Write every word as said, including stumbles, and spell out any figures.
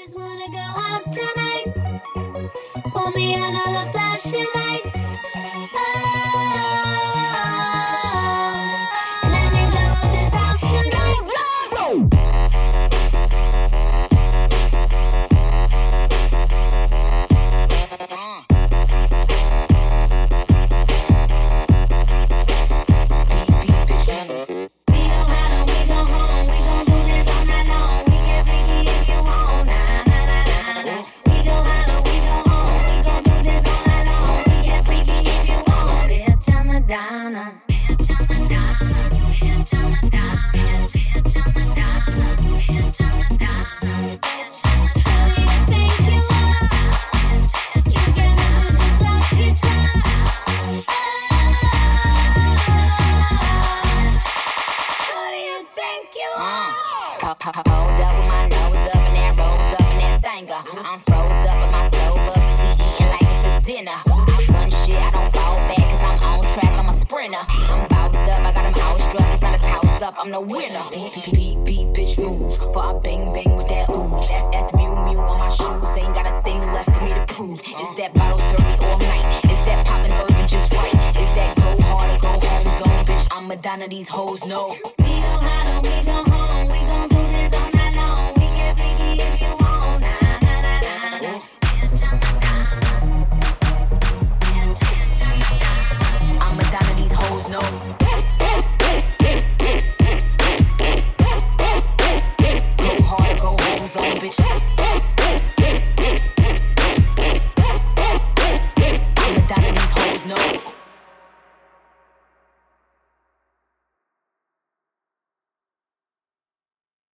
just wanna go out tonight. Pour me another flashing light. Oh, let me blow up this house tonight. Blow, blow. Hold up with my nose up and that rose up and that thanger. I'm froze up and my stove up cause he eating like it's his dinner. I run shit, I don't fall back cause I'm on track, I'm a sprinter. I'm bounced up, I got him outstruck, it's not a toss up, I'm the winner. Beat, beat, beat, beat, bitch move, for I bang bang with that ooze. That's, that's Mew Mew on my shoes, ain't got a thing left for me to prove. Is that bottle service all night? Is that poppin' urban just right? Is that go hard or go home zone? Bitch, I'm Madonna, these hoes know. We go hard or we go home, we gon' do this all night long. We get freaky if you want, nah, nah, nah, nah, nah. Bitch, I'm Madonna. Bitch, bitch, I'm Madonna. I'm Madonna, these hoes know. Go hard, go home zone, bitch.